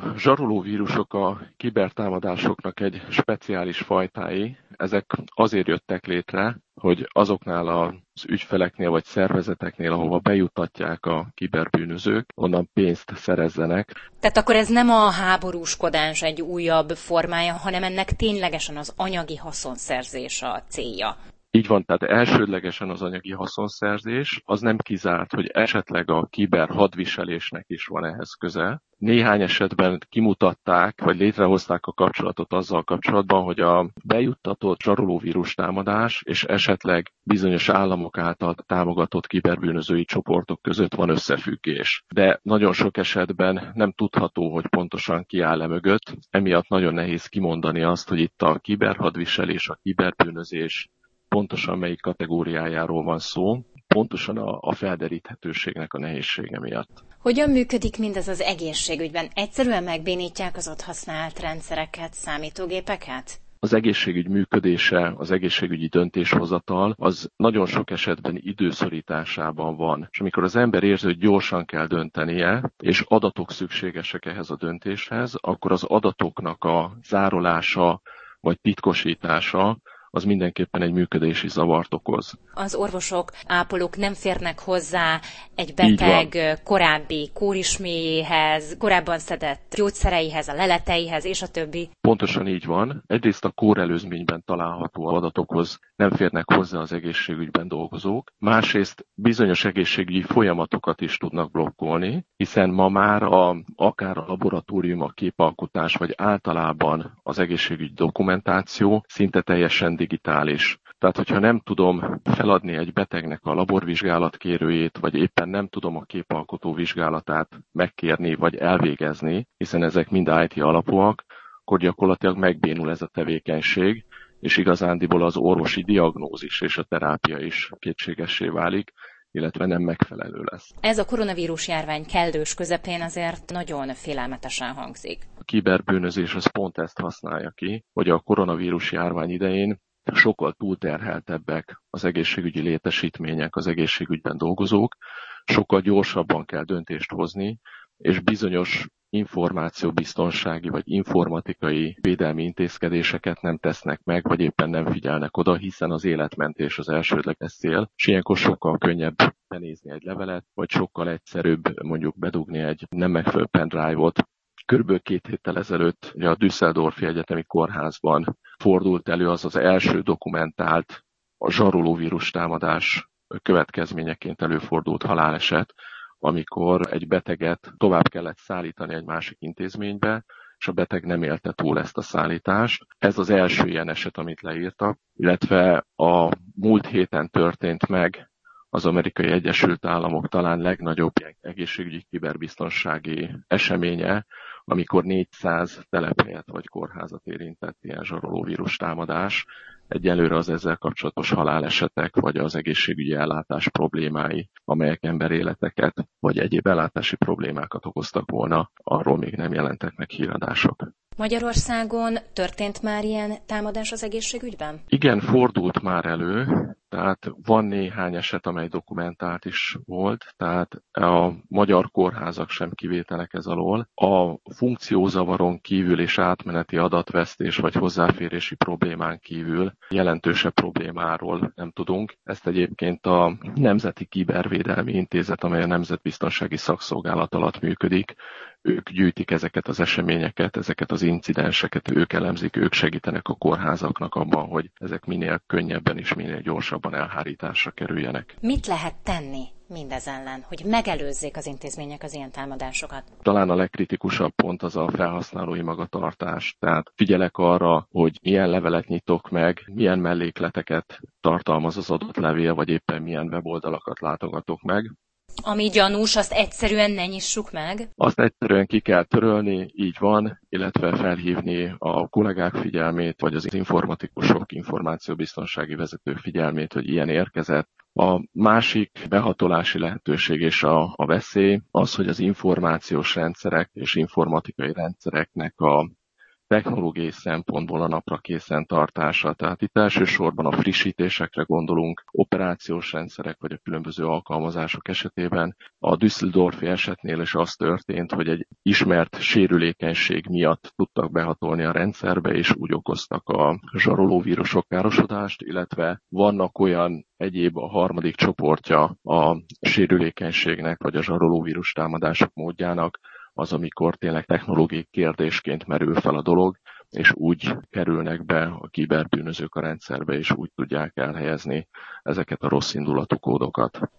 zsarolóvírusok a kibertámadásoknak egy speciális fajtái. Ezek azért jöttek létre, hogy azoknál az ügyfeleknél vagy szervezeteknél, ahova bejuttatják a kiberbűnözők, onnan pénzt szerezzenek. Tehát akkor ez nem a háborúskodás egy újabb formája, hanem ennek ténylegesen az anyagi haszonszerzés a célja. Így van, tehát elsődlegesen az anyagi haszonszerzés, az nem kizárt, hogy esetleg a kiberhadviselésnek is van ehhez köze. Néhány esetben kimutatták, vagy létrehozták a kapcsolatot azzal kapcsolatban, hogy a bejuttatott zsarolóvírus támadás és esetleg bizonyos államok által támogatott kiberbűnözői csoportok között van összefüggés. De nagyon sok esetben nem tudható, hogy pontosan ki áll mögött, emiatt nagyon nehéz kimondani azt, hogy itt a kiberhadviselés, a kiberbűnözés pontosan melyik kategóriájáról van szó, pontosan a felderíthetőségnek a nehézsége miatt. Hogyan működik mindez az egészségügyben? Egyszerűen megbénítják az ott használt rendszereket, számítógépeket? Az egészségügy működése, az egészségügyi döntéshozatal az nagyon sok esetben időszorításában van. És amikor az ember érzi, hogy gyorsan kell döntenie, és adatok szükségesek ehhez a döntéshez, akkor az adatoknak a zárolása vagy titkosítása az mindenképpen egy működési zavart okoz. Az orvosok, ápolók nem férnek hozzá egy beteg korábbi kórisméjéhez, korábban szedett gyógyszereihez, a leleteihez, és a többi. Pontosan így van. Egyrészt a kórelőzményben található adatokhoz nem férnek hozzá az egészségügyben dolgozók. Másrészt bizonyos egészségügyi folyamatokat is tudnak blokkolni, hiszen ma már akár a laboratórium, a képalkotás, vagy általában az egészségügyi dokumentáció szinte teljesen digitális. Tehát, hogyha nem tudom feladni egy betegnek a laborvizsgálatkérőjét, vagy éppen nem tudom a képalkotó vizsgálatát megkérni, vagy elvégezni, hiszen ezek mind IT alapúak, akkor gyakorlatilag megbénul ez a tevékenység, és igazándiból az orvosi diagnózis és a terápia is kétségessé válik, illetve nem megfelelő lesz. Ez a koronavírus járvány kellős közepén azért nagyon félelmetesen hangzik. A kiberbűnözés az pont ezt használja ki, hogy a koronavírus járvány idején sokkal túlterheltebbek az egészségügyi létesítmények, az egészségügyben dolgozók, sokkal gyorsabban kell döntést hozni, és bizonyos információbiztonsági vagy informatikai védelmi intézkedéseket nem tesznek meg, vagy éppen nem figyelnek oda, hiszen az életmentés az elsődleges cél, és ilyenkor sokkal könnyebb benézni egy levelet, vagy sokkal egyszerűbb mondjuk bedugni egy nem megfelelő pendrive-ot. Körülbelül 2 héttel ezelőtt a Düsseldorfi Egyetemi Kórházban fordult elő az első dokumentált a zsarolóvírus támadás következményeként előfordult haláleset, amikor egy beteget tovább kellett szállítani egy másik intézménybe, és a beteg nem élte túl ezt a szállítást. Ez az első ilyen eset, amit leírtak, illetve a múlt héten történt meg az Amerikai Egyesült Államok talán legnagyobb egészségügyi kiberbiztonsági eseménye, amikor 400 telephelyet vagy kórházat érintett ilyen zsarolóvírus támadás. Egyelőre az ezzel kapcsolatos halálesetek vagy az egészségügyi ellátás problémái, amelyek emberéleteket vagy egyéb ellátási problémákat okoztak volna, arról még nem jelentek meg híradások. Magyarországon történt már ilyen támadás az egészségügyben? Igen, fordult már elő, tehát van néhány eset, amely dokumentált is volt, tehát a magyar kórházak sem kivételek ez alól. A funkciózavaron kívül és átmeneti adatvesztés vagy hozzáférési problémán kívül jelentősebb problémáról nem tudunk. Ezt egyébként a Nemzeti Kibervédelmi Intézet, amely a Nemzetbiztonsági Szakszolgálat alatt működik, ők gyűjtik ezeket az eseményeket, ezeket az incidenseket, ők elemzik, ők segítenek a kórházaknak abban, hogy ezek minél könnyebben és minél gyorsabban elhárításra kerüljenek. Mit lehet tenni mindez ellen, hogy megelőzzék az intézmények az ilyen támadásokat? Talán a legkritikusabb pont az a felhasználói magatartás. Tehát figyelek arra, hogy milyen levelet nyitok meg, milyen mellékleteket tartalmaz az adott levél, vagy éppen milyen weboldalakat látogatok meg. Ami gyanús, azt egyszerűen ne nyissuk meg? Azt egyszerűen ki kell törölni, így van, illetve felhívni a kollégák figyelmét, vagy az informatikusok, információbiztonsági vezetők figyelmét, hogy ilyen érkezett. A másik behatolási lehetőség és a veszély az, hogy az információs rendszerek és informatikai rendszereknek a technológiai szempontból a napra készen tartása. Tehát itt elsősorban a frissítésekre gondolunk, operációs rendszerek vagy a különböző alkalmazások esetében. A Düsseldorfi esetnél is az történt, hogy egy ismert sérülékenység miatt tudtak behatolni a rendszerbe, és úgy okoztak a zsarolóvírusok károsodást, illetve vannak olyan egyéb a harmadik csoportja a sérülékenységnek, vagy a zsarolóvírus támadások módjának, az, amikor tényleg technológiai kérdésként merül fel a dolog, és úgy kerülnek be a kiberbűnözők a rendszerbe, és úgy tudják elhelyezni ezeket a rossz indulatú kódokat.